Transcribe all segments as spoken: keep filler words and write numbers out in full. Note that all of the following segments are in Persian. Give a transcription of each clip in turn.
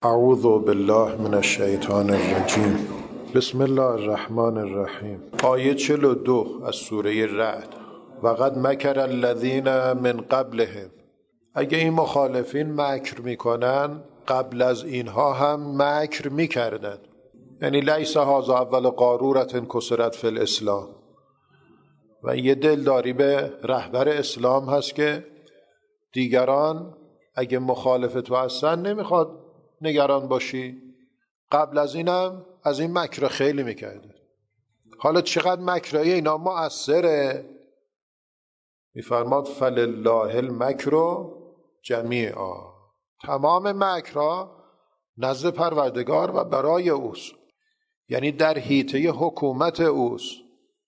اعوذ بالله من الشیطان الرجیم. بسم الله الرحمن الرحیم. آیه چهل و دو از سوره رعد. وقد مکر الذین من قبلهم. اگه این مخالفین مکر میکنن قبل از اینها هم مکر میکردن. یعنی لیس هذا اول قارورة کسرت فی الاسلام. و یه دلداری به رهبر اسلام هست که دیگران اگه مخالف تو هستن نمیخواد نگران باشی. قبل از اینم از این مکر خیلی میکرده. حالا چقدر مکرای اینا مؤثره؟ میفرماد فلله المکر جمیعا. تمام مکرها نزد پروردگار و برای اوست، یعنی در حیطه حکومت اوست.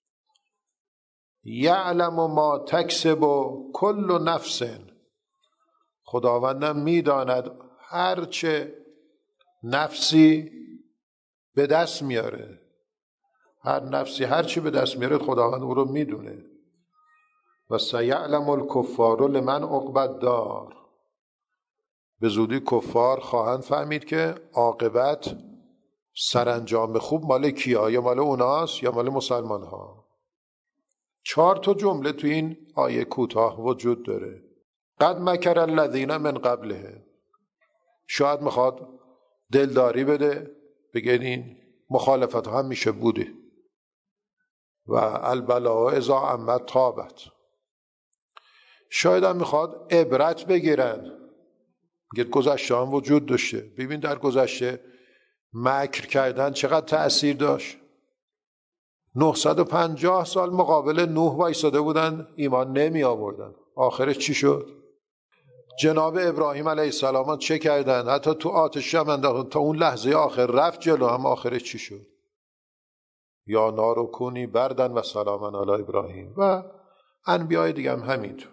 یعلم ما تکسب کل نفس. خداوندم میداند هرچه نفسی به دست میاره. هر نفسی هرچی به دست میاره خداوند او رو میدونه. و سیعلم الکفار لمن عقبی الدار. به زودی کفار خواهند فهمید که عاقبت سرانجام خوب مال کیه؟ یا مال اوناست یا مال مسلمان ها. چهار تا جمله تو این آیه کوتاه وجود داره. قد مکر الذین من قبله. شاید میخواد دلداری بده، بگه این مخالفت هم میشه بوده. و البلاء اذا عمت طابت. شاید هم میخواد عبرت بگیرن، میگه گذشته هم وجود داشته. ببین در گذشته مکر کردن چقدر تأثیر داشت. نهصد و پنجاه سال مقابل نوح وایساده بودن، ایمان نمی آوردن. آخرش چی شد؟ جناب ابراهیم علیه السلام چه کردن؟ حتی تو آتش هم انداختن تا اون لحظه آخر رفت جلو. هم آخرش چی شد؟ یا نار کونی بردن و سلاما علی ابراهیم. و انبیای دیگه هم همینطور.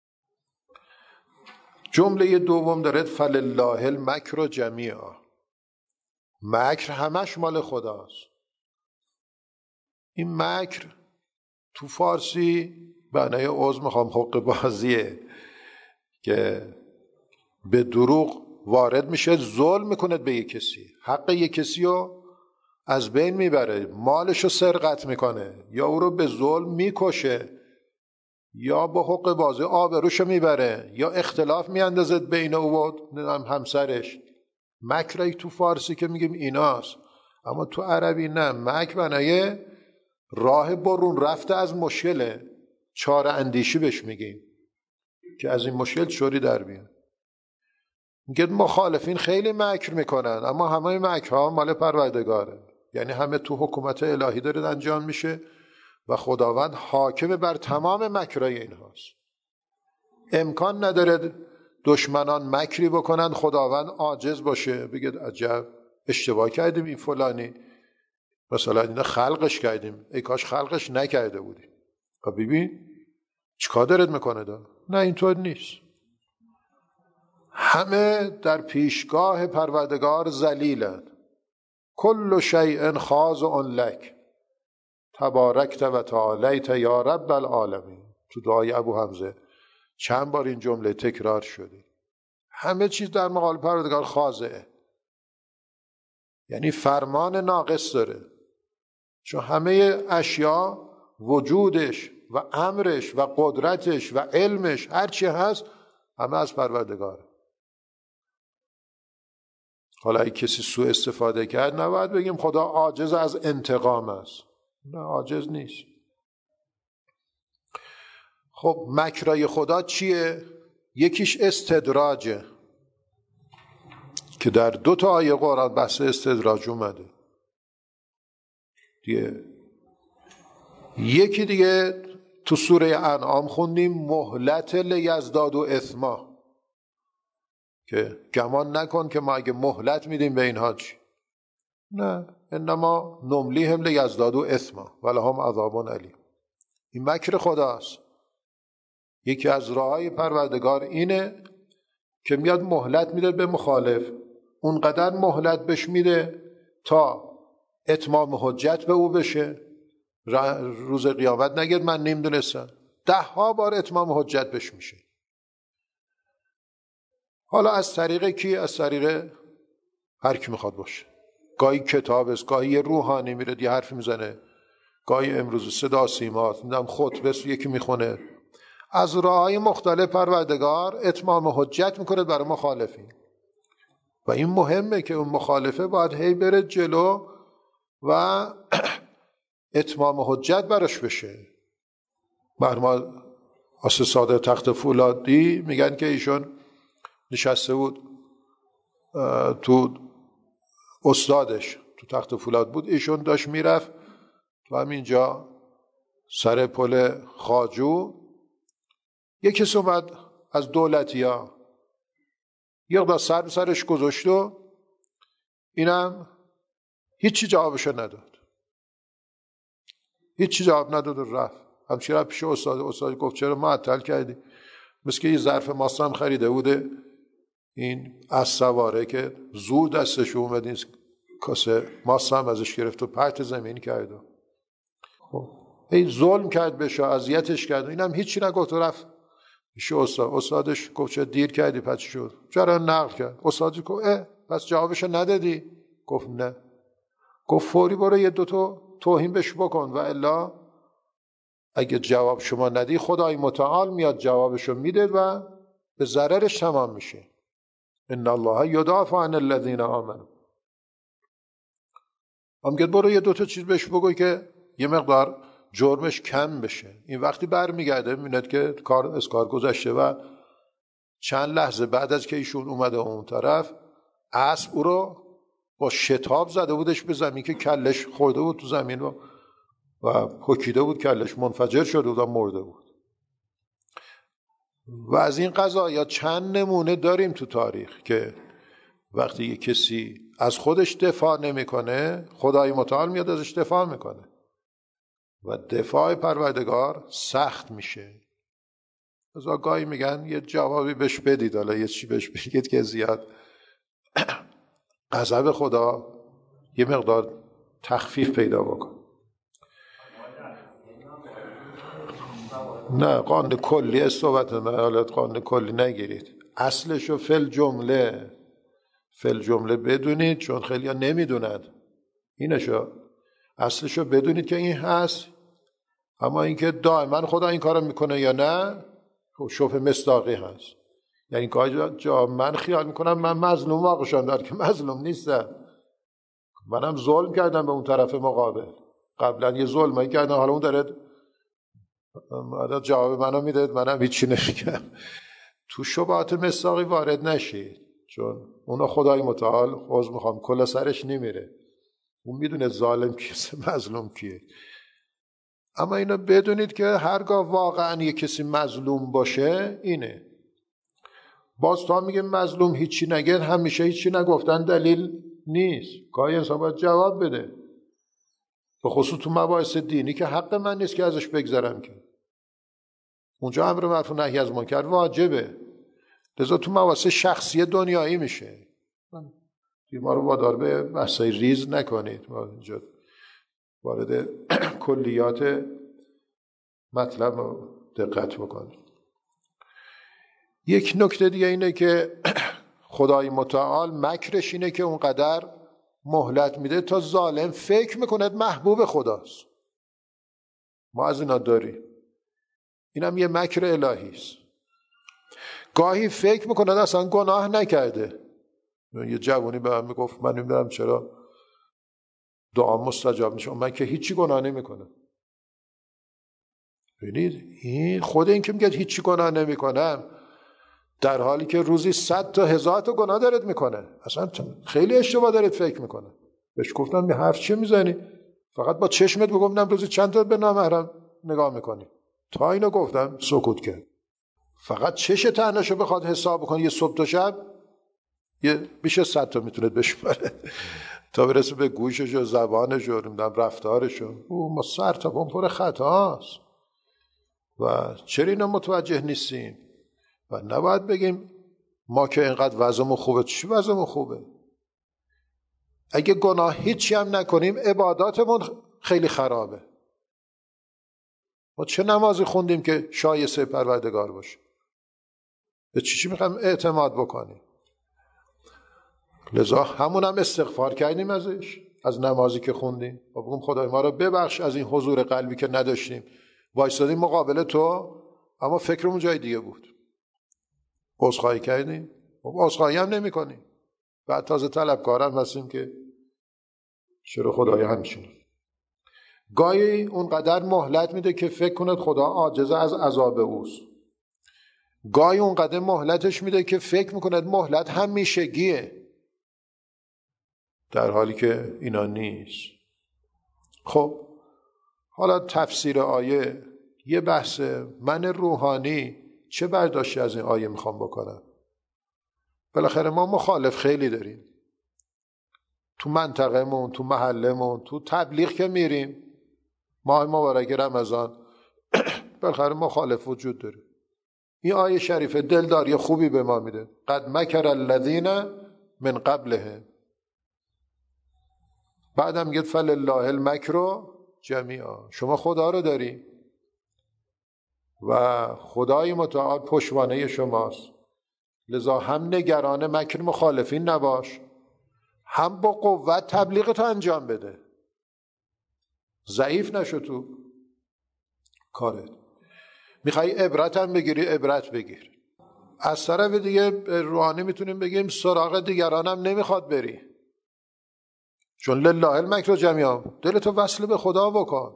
جمله دوم داره فلله المکر جمیعا. مکر همش مال خداست. این مکر تو فارسی معنای عذر میخوام حق بازیه که به دروغ وارد میشه، ظلم میکنه به یک کسی، حق یک کسی رو از بین میبره، مالش رو سرقت میکنه، یا او رو به ظلم میکشه، یا با حق بازی آبروش رو میبره، یا اختلاف میاندازد بین او و همسرش. مکرای تو فارسی که میگیم ایناست، اما تو عربی نه. مکر معنای راه برون رفته از مشکله، چاره اندیشی بهش میگیم که از این مشکل چوری در بیان. میگه مخالفین خیلی مکر میکنن، اما همه مکرها مال پروردگاره. یعنی همه تو حکومت الهی داره انجام میشه و خداوند حاکم بر تمام مکرهای اینهاست. امکان نداره دشمنان مکری بکنن خداوند عاجز باشه بگه عجب اشتباه کردیم، این فلانی مثلا اینا خلقش کردیم، ای کاش خلقش نکرده بودیم. خب ببین چیکار دارد میکنه دا؟ نه اینطور نیست. همه در پیشگاه پروردگار ذلیلند. کل شیء خاضع لک تبارکت و تعالیت یا رب العالمین. تو دعای ابو حمزه چند بار این جمله تکرار شده. همه چیز در مقابل پروردگار خاضعه، یعنی فرمان ناقص داره. چون همه اشیا وجودش و امرش و قدرتش و علمش هرچی هست همه از پروردگاره. حالا اگه کسی سوء استفاده کرد نباید بگیم خدا عاجز از انتقام است. نه، عاجز نیست. خب مکرای خدا چیه؟ یکیش استدراجه که در دو تا آیه قرآن بحث استدراج اومده دیگه. یکی دیگه تو سوره انعام خوندیم مهلت لیزدادوا اثما، که گمان نکن که ما اگه مهلت میدیم به اینها چی؟ نه، انما نملیهم لیزدادوا اثما ولهم عذاب علیم. این مکر خداست. یکی از راههای پروردگار اینه که میاد مهلت میده به مخالف، اونقدر مهلت بهش میده تا اتمام حجت به او بشه. روز قیامت نگید من نمیدونستم، ده ها بار اتمام حجت بهش میشه. حالا از طریق کی؟ از طریق هر کی میخواد باشه. گاهی کتاب است، گاهی یه روحانی میره یه حرفی میزنه، گاهی امروز صدا سیماست، میدم خطبه است یکی میخونه. از راههای مختلف پروردگار اتمام حجت میکنه برای مخالفین و این مهمه که اون مخالفه باید هی بره جلو و اتمام حجت براش بشه. مرحوم آصف صادق تخت فولادی میگن که ایشون نشسته بود تو استادش تو تخت فولاد بود، ایشون داشت میرفت تو همینجا سر پل خواجو، یک کسی اومد از دولتی ها یه قدر سر سرش گذاشت و اینم هیچی جوابشو نداد، هیچی جواب نداد و رفت. همچی رفت پیش استاد. استاد گفت چرا معطل کردی؟ مثل که یه ظرف ماست هم خریده بوده این از سواره که زور دستش اومد این کاسه ماست هم ازش گرفت و پرت زمین کرد. خب این ظلم کرد بهش، اذیتش کرد، اینم هیچی نگفت و رفت پیش استاد. استادش گفت چه دیر کردی؟ پس شد چرا نقل کرد؟ استادش گفت اه پس جوابشو ندادی؟ گفت نه. گفت فوری برو یه دوتا توهین بهش بکن و الا اگه جواب شما ندی خدای متعال میاد جوابشو میده و به ضررش تمام میشه. ان الله یدافع عن الذین آمنوا. هم گفت برو یه دوتا چیز بهش بگو که یه مقدار جرمش کم بشه. این وقتی برمیگرده میبیند که کار از کار گذشته و چند لحظه بعد از که ایشون اومده اون طرف اسب او رو با شتاب زده بودش به زمین که کلش خورده بود تو زمین و و پکیده بود، کلش منفجر شده بود و مرده بود. و از این قضایا چند نمونه داریم تو تاریخ که وقتی یک کسی از خودش دفاع نمیکنه خدای متعال میاد ازش دفاع میکنه و دفاع پروردگار سخت میشه. از آگاهی میگن یه جوابی بهش بدید، حالا یه چی بهش بگید که زیاد غضب خدا یه مقدار تخفیف پیدا بکن. نه قانون کلی است صحبت نه، حالت قانون کلی نگیرید، اصلشو فل جمله فل جمله بدونید، چون خیلی ها نمیدونند اینشو، اصلشو بدونید که این هست. اما اینکه دائما خدا این کارو میکنه یا نه شبه مصداقی هست. یعنی که جا من خیال میکنم من مظلوم واقع شدم در که مظلوم نیستم، منم ظلم کردم به اون طرف مقابل، قبلا یه ظلمایی کردم، حالا اون داره جواب منو میده، منم هیچی نمیگم. تو شبهات مصداقی وارد نشید، چون اونا خدای متعال عذر میخوام کلا سرش نمیره، اون میدونه ظالم کیه مظلوم کیه. اما اینو بدونید که هرگاه واقعا یه کسی مظلوم باشه اینه. باز تا میگه مظلوم هیچی نگه، همیشه هیچی نگفتن دلیل نیست، گاهی انسان باید جواب بده، به خصوص تو مباحث دینی که حق من نیست که ازش بگذرم که اونجا امر معروف و نهی از منکر واجبه. لذا تو مباحث شخصی دنیایی میشه. ما رو وادار به بحثای ریز نکنید، ما اینجا وارد کلیات مطلب دقت بکنید. یک نکته دیگه اینه که خدای متعال مکرش اینه که اونقدر مهلت میده تا ظالم فکر میکند محبوب خداست. ما از اینا داریم، اینم یه مکر الهی است. گاهی فکر میکند اصلا گناه نکرده. یه جوانی به من میگفت من نمیدونم چرا دعا مستجاب میشه، من که هیچی گناه نمیکنم. ببینید این خود این که میگه هیچی گناه نمیکنم در حالی که روزی صد تا هزار تا گناه دارد میکنه، اصلا خیلی اشتباه دارید فکر میکنه. بهش گفتم یه حرف چه میزنی؟ فقط با چشمت بگفتم روزی چند تا به نامحرم نگاه میکنی؟ تا اینو گفتم سکوت کرد. فقط چش تنشو بخواد حساب بکنه یه صبح تا شب یه بیش صد تا میتونه بشماره تا برسه به گوشش و زبانش و رفتارش. او ما سر تا پا پر خطاست و چرا اینا متوجه نیستیم؟ و نباید بگیم ما که اینقدر وضعمون خوبه. چی وضعمون خوبه؟ اگه گناه هیچی هم نکنیم عباداتمون خیلی خرابه. ما چه نمازی خوندیم که شایسته پروردگار باشه؟ به چی چی میخوایم اعتماد بکنیم؟ لذا همون هم استغفار کردیم ازش، از نمازی که خوندیم و بگم خدای ما رو ببخش از این حضور قلبی که نداشتیم، وایسادیم مقابل تو اما فکرمون جای دیگه بود. عذرخواهی کردیم، عذرخواهی هم نمی کنیم، بعد تازه طلبکارم هستیم که چرا خدای همچینه. گاهی اونقدر مهلت میده که فکر کند خدا عاجز از عذاب اوست، گاهی اونقدر مهلتش میده که فکر میکند مهلت همیشگیه، در حالی که اینا نیست. خب حالا تفسیر آیه یه بحث. من روحانی چه برداشتی از این آیه میخوام بکنم؟ بالاخره ما مخالف خیلی داریم تو منطقه‌مون، تو محله‌مون، تو تبلیغ که میریم ماه مبارک رمضان بالاخره مخالف وجود داره. این آیه شریفه دلداری خوبی به ما میده. قد مکر الذین من قبلهم، بعدم میگه فلله المکر جمیعا. شما خدا رو داری و خدای متعال پشتوانه شماست، لذا هم نگران مکر مخالفین نباش، هم با قوت تبلیغ تو انجام بده، ضعیف نشو تو کارت. میخوای عبرت هم بگیری عبرت بگیر. از طرف دیگه روحانی میتونیم بگیم سراغ دیگران هم نمیخواد بری، چون لله المکر جمیعا، دلتو وصل به خدا بکن.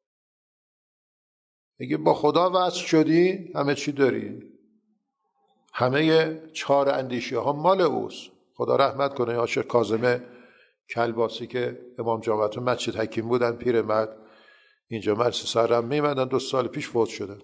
اگه با خدا وصل شدی همه چی داری، همه چهار اندیشی ها مال اوست. خدا رحمت کنه عاشق کاظم کلباسی که امام جامعه مسجد حکیم بودن، پیرمرد، اینجا مرسی سرم میمدن، دو سال پیش فوت شدن.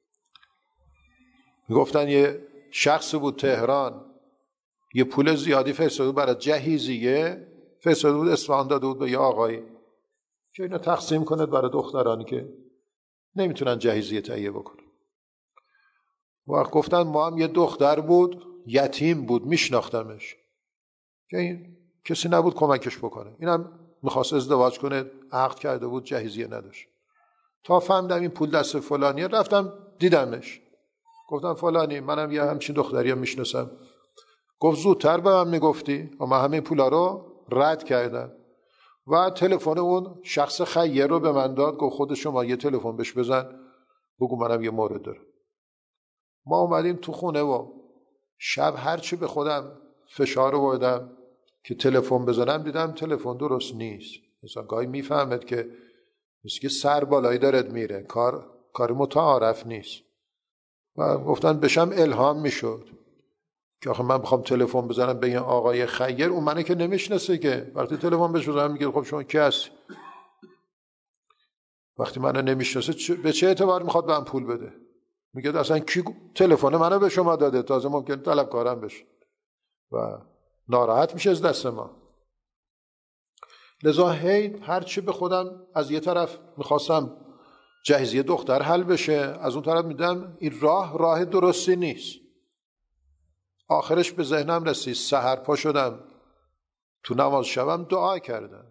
میگفتن یه شخص بود تهران، یه پول زیادی فرستاده بود برای جهیزیه، فرستاده بود اصفهان، داده بود به یه آقایی که اینو تقسیم کنه برای دخترانی که نمیتونن جهیزیه تهیه بکنن. وقت گفتن ما هم یه دختر بود یتیم بود میشناختمش که این کسی نبود کمکش بکنه، اینم میخواست ازدواج کنه، عقد کرده بود، جهیزیه نداشت. تا فهمیدم این پول دست فلانیه، رفتم دیدمش، گفتم فلانی منم یه همچین دختری هم میشناسم. گفت زودتر به من میگفتی و من همه پولا رو رد کردم. و تلفن اون شخص خیر رو به من داد، گفت خود شما یه تلفن بهش بزن بگو منم یه مورد دارم. ما اومدیم تو خونه و شب هرچی به خودم فشار آوردم که تلفن بزنم، دیدم تلفن درست نیست. مثلا گاهی میفهمد که مثل که سر بالایی دارد میره، کار کار متعارف نیست. و گفتن بشم الهام میشد که آخه من بخوام تلفن بزنم به این آقای خیر، اون منو که نمیشناسه که. وقتی تلفن بهش بزنم میگه خب شما کی هستی؟ وقتی منو نمیشناسه به چه اعتبار میخواد به من پول بده؟ میگه اصلا کی تلفن منو به شما داده؟ تازه ممکن طلبکارم بشه و ناراحت میشه از دست ما. لذا هی هرچی به خودم از یه طرف میخواستم جهیزیه دختر حل بشه، از اون طرف میدم این راه راه درستی نیست. آخرش به ذهنم رسید، سحر پا شدم تو نماز شبم دعا کردم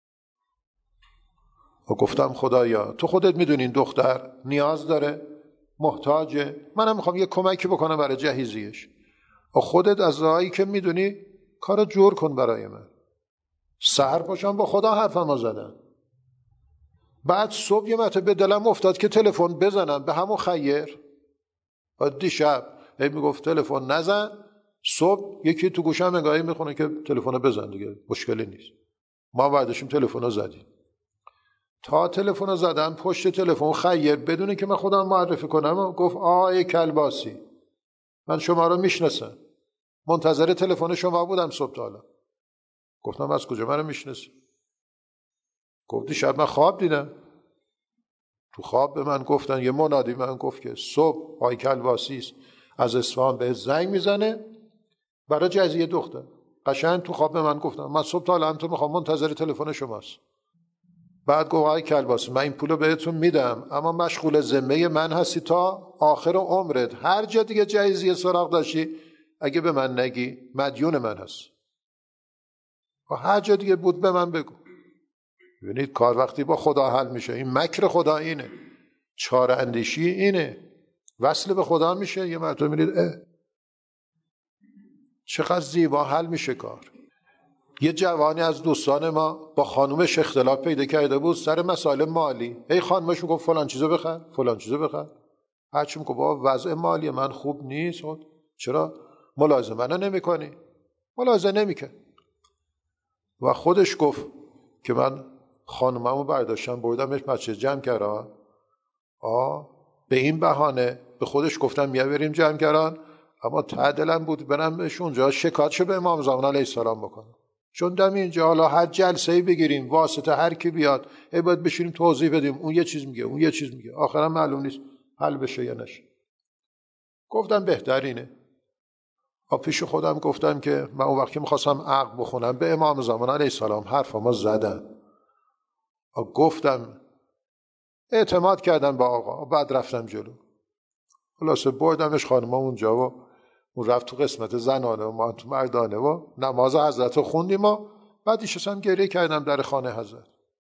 و گفتم خدایا تو خودت میدونی این دختر نیاز داره، محتاجه، منم میخوام یه کمکی بکنم برای جهیزیش، و خودت از راهی که میدونی کارو جور کن برای من. سحر پاشم با خدا حرفمو زدم. بعد صبح یه مرتبه به دلم افتاد که تلفن بزنم به همون خیر. و دیشب هی میگفت تلفن نزن، صبح یکی تو گوشم نگاهی میخونه که تلفن بزن دیگه، مشکلی نیست. ما بعدشیم تلفن زدیم. تا تلفن زدم پشت تلفن خیر بدونه که من خودم معرفی کنم گفت آقای کلباسی من شما رو میشناسم، منتظر تلفن شما بودم صبح تا حالا. گفتم از کجا منو میشناسی؟ گفت دیشب من خواب دیدم، تو خواب به من گفتن، یه منادی من گفت که صبح آقای کلباسی است از اصفهان به زنگ میزنه برای جهیزیه دختر. قشنگ تو خواب به من گفتن، من صبح تا الان تو میخوام منتظر تلفن شماست. بعد گفت آقای کلباسی من این پولو بهتون میدم اما مشغول ذمه من هستی تا آخر عمرت، هر جا دیگه جهیزیه سراغ داشتی اگه به من نگی مدیون من هست و هر جا دیگه بود به من بگو. ببینید کار وقتی با خدا حل میشه، این مکر خدا اینه، چاره اندیشی اینه، وصل به خدا میشه. یه مرتبه میرید اه چقدر زیبا حل میشه کار. یه جوانی از دوستان ما با خانومش اختلاف پیدا کرده بود سر مسائل مالی. هی خانومش میگفت فلان چیزو بخر، فلان چیزو بخر. هرچی میگفت بابا وضع مالی من خوب نیست. چرا ملاحظه منو نمی‌کنی؟ ملاحظه نمی‌کنه. و خودش گفت که من خانوممو برداشتم بردمش مسجد جمع‌گران. آه به این بهانه به خودش گفتم بیا بریم جمع‌گران، اما ته دلم بود برم بهش اونجا شکایتشو به امام زمان علیه السلام بکنم. چون دم اینجا حالا هر جلسه‌ای بگیریم واسطه هر کی بیاد ای باید بشینیم توضیح بدیم، اون یه چیز میگه اون یه چیز میگه، آخرام معلوم نیست حل بشه یا نشه. گفتم بهترینه. آ پیش خودم گفتم که من اون وقت که می‌خواستم عقد بخونم به امام زمان علیه السلام حرفمو زدم. آ گفتم اعتماد کردم با آقا، بعد رفتم جلو. خلاصه بردمش خانم اونجا و اون رفت تو قسمت زنانه و ما تو مردانه و نماز حضرت رو خوندیم و بعد ایشستم گریه کردم در خانه حضرت.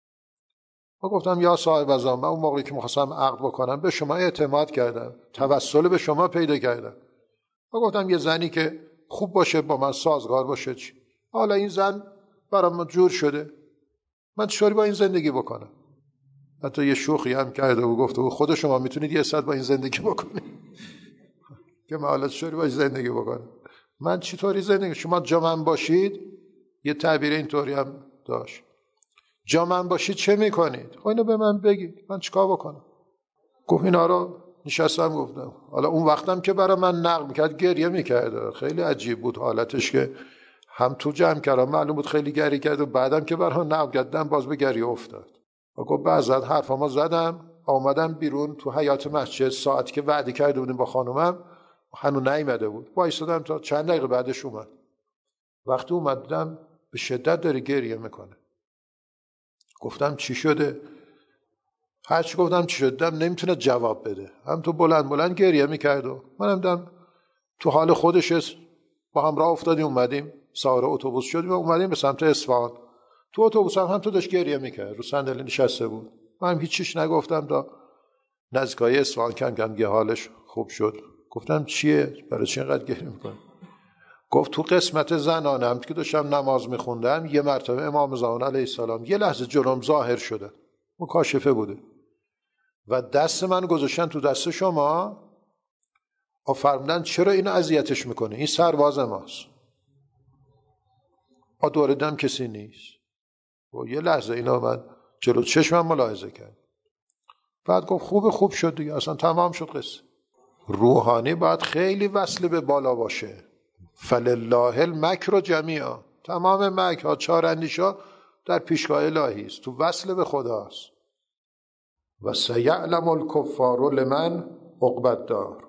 و گفتم یا صاحب ازام، من اون موقعی که می‌خواستم عقد بکنم به شما اعتماد کردم، توسل به شما پیدا کردم. و گفتم یه زنی که خوب باشه با من سازگار باشه چی؟ حالا این زن برام جور شده، من چطوری با این زندگی بکنم؟ حتی یه شوخی هم کرده و گفته و خود شما میتونید یه ساعت با این زندگی بکنید که من حالا چطوری با این زندگی بکنم؟ من چطوری زندگی؟ شما جا من باشید، یه تعبیر اینطوری هم داشت، جا من باشید چه میکنید؟ خب اینو به من بگید من چیکار بکنم؟ گفت اینا رو نشستم گفتم. حالا اون وقتم که برای من نقل میکرد گریه میکرد، خیلی عجیب بود حالتش که هم تو جمع کردم معلوم بود خیلی گریه کرد و بعدم که برای نقل کردم باز به گریه افتاد. و گفت بعضت حرفامو زدم آمدم بیرون تو حیاط مسجد، ساعتی که وعده کرده بودیم با خانومم هنوز نیامده بود، وایسادم تا چند دقیقه بعدش اومد. وقتی اومدم به شدت داره گریه میکنه. گفتم چی شده؟ هرچی گفتم چی شده نمیتونه جواب بده، هم تو بلند بلند گریه میکرد و منم دم تو حال خودش با هم راه افتادیم اومدیم سوار اتوبوس شدیم و اومدیم به سمت اصفهان. تو اتوبوس هم, هم تو داشت گریه میکرد، رو صندلی نشسته بود. من هیچ چیش نگفتم تا نزدیکای اصفهان کم کم یه حالش خوب شد. گفتم چیه؟ برای چی اینقدر گریه میکنی؟ گفت تو قسمت زنانم که داشتم نماز میخوندم یه مرتبه امام زمان علیه السلام یه لحظه جلوم ظاهر شده، مکاشفه بوده و دست من گذاشتن تو دست شما و فرمودن چرا اینو اذیتش میکنه، این سرباز ماست. آ دوردم کسی نیست. و یه لحظه اینا من جلو چشمم ملاحظه کرد. بعد گفت خوب خوب شد دیگه، اصلا تمام شد قصه. روحانی باید خیلی وصل به بالا باشه. فلله المکر جمیعا، تمام مکرها چاراندیشا در پیشگاه الهی است، تو وصل به خداست. و سیعلم الکفار لمن عقبی الدار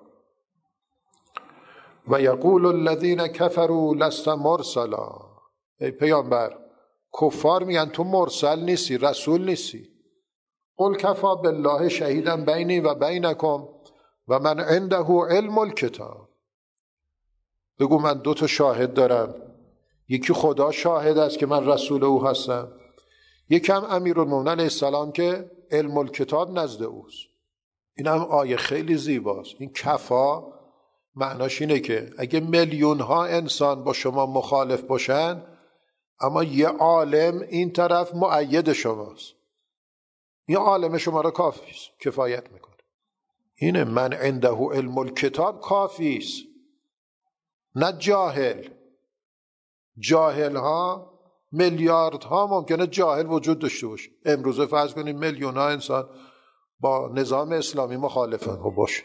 و یقول الذین کفروا لست مرسلا. ای پیامبر کفار میگن تو مرسل نیستی، رسول نیستی. قل کفا بالله شهیدا بینی و بینکم و من عنده علم الکتاب. بگو من دو تا شاهد دارم، یکی خدا شاهد است که من رسول او هستم، یکم امیرالمومنین علیه السلام که علم الکتاب نزد اوست. این هم آیه خیلی زیباست. این کفا معناش اینه که اگه میلیون ها انسان با شما مخالف باشن اما یه عالم این طرف مؤید شماست، این عالم شما را کافی است، کفایت میکنه. اینه من عنده علم الکتاب کافی است، نه جاهل. جاهل ها میلیارد ها ممکنه جاهل وجود داشته باشه. امروزه فرض کنیم میلیون ها انسان با نظام اسلامی مخالفن، خب باشه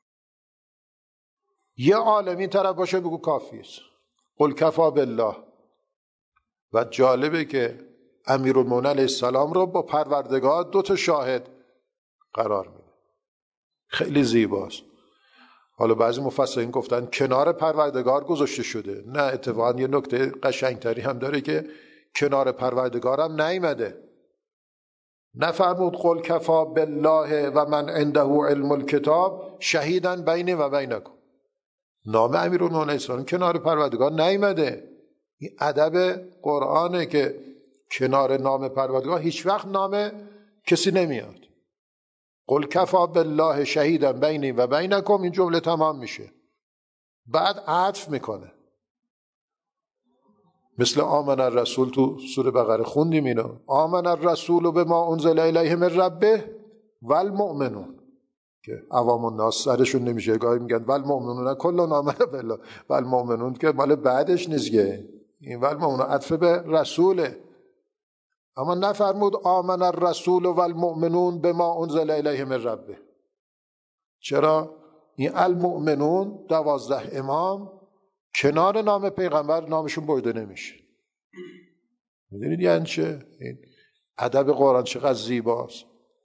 یه عالم این طرف باشه بگو کافی است. قل کفا بالله. و جالبه که امیرالمومنین علیه السلام رو با پروردگار دو تا شاهد قرار میده، خیلی زیباست. حالا بعضی مفسرین گفتن کنار پروردگار گذاشته شده، نه اتفاقا یه نکته قشنگتری هم داره که کنار پروردگارم نیامده. نفرمود قل کفا بالله و من عنده علم الکتاب شهیدا بینی و بینکم. نام امیرالمومنین علیه السلام کنار پروردگار نیامده. این ادب قرآنه که کنار نام پروردگار هیچ وقت نام کسی نمیاد. قل کفا بالله شهیدا بینی و بینکم، این جمله تمام میشه. بعد عطف میکنه مثل آمن الرسول تو سوره بقره خوندیم اینا، آمن الرسول بما انزل الیه من ربه والمؤمنون، که عوام الناس سرشون نمیشه، گاهی میگن والمؤمنون کلنا آمن بالله، والمؤمنون که مال بعدش نیست، این والمؤمنون عطف به رسوله، اما نفرمود آمن الرسول والمؤمنون بما انزل الیه من ربه. چرا؟ این المؤمنون دوازده امام کنار نام پیغمبر نامشون برده نمیشه. میدونید یعنی چه؟ این ادب قرآن چقدر زیباست.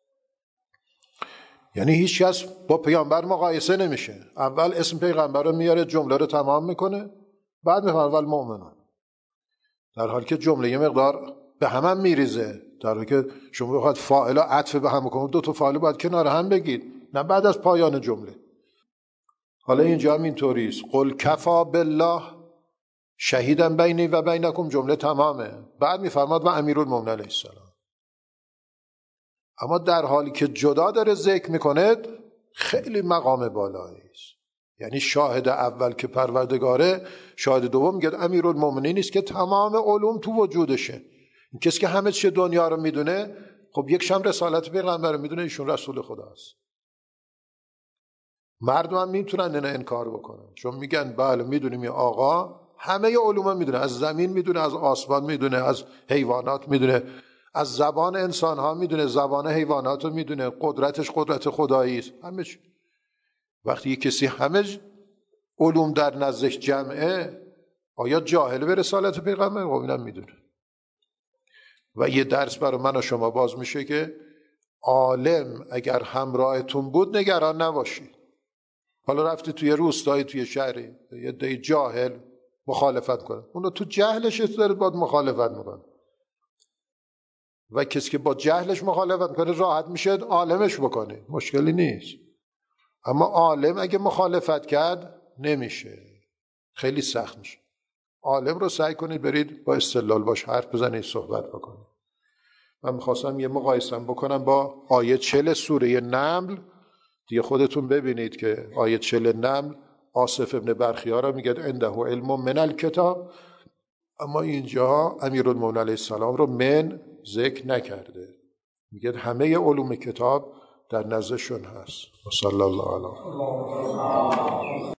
یعنی هیچ کس با پیامبر مقایسه نمیشه، اول اسم پیغمبر رو میاره، جمله رو تمام میکنه، بعد میفرماید اول مؤمنون، در حالی که جمله یه مقدار به هم هم میریزه، در حالی که شما بخواید فاعل و عطف به هم بکنید، دو تا فاعل باید کنار هم بگید، نه بعد از پایان جمله. حالا اینجا هم اینطوری است، قل کفا بالله شهیدا بینی و بینکم، جمله تمامه، بعد میفرماد و امیرالمومنین علیه السلام. اما در حالی که جدا داره ذکر میکنه خیلی مقام بالایی است، یعنی شاهد اول که پروردگاره، شاهد دوم میگه امیرالمومنین است که تمام علوم تو وجودشه. این کسی که همه چیز دنیا رو میدونه، خب یک شم رسالت پیغمبر رو میدونه، ایشون رسول خداست. مردم هم میتونن اینو انکار بکنن، چون میگن بله میدونیم این آقا همه علوم میدونه، از زمین میدونه، از آسمان میدونه، از حیوانات میدونه، از زبان انسان ها میدونه، زبان حیوانات رو میدونه، قدرتش قدرت خدایی است، همه چی. وقتی یک کسی همه علوم در نزدش جمعه، آیا جاهل به رسالت پیغمبر؟ خب اینم میدونه. و یه درس برای من و شما باز میشه که عالم اگر همراهتون بود نگران نباشید. حالا رفتی توی روستایی، توی شهری، یه دی جاهل مخالفت کنه، اون رو تو جهلش داره باید مخالفت میکنه، و کسی که با جهلش مخالفت کنه راحت میشه عالمش بکنه، مشکلی نیست. اما عالم اگه مخالفت کرد نمیشه، خیلی سخت میشه. عالم رو سعی کنید برید با استدلال باش حرف بزنید، صحبت بکنید. من میخواستم یه مقایسم بکنم با آیه چهل سوره نمل، دیگه خودتون ببینید که آیه چهل نمل آصف ابن برخیا را میگه عنده علم من الکتاب، اما اینجا امیرالمومنین علیه السلام رو من ذکر نکرده، میگه همه علوم کتاب در نزدشون هست. و صلی الله علیه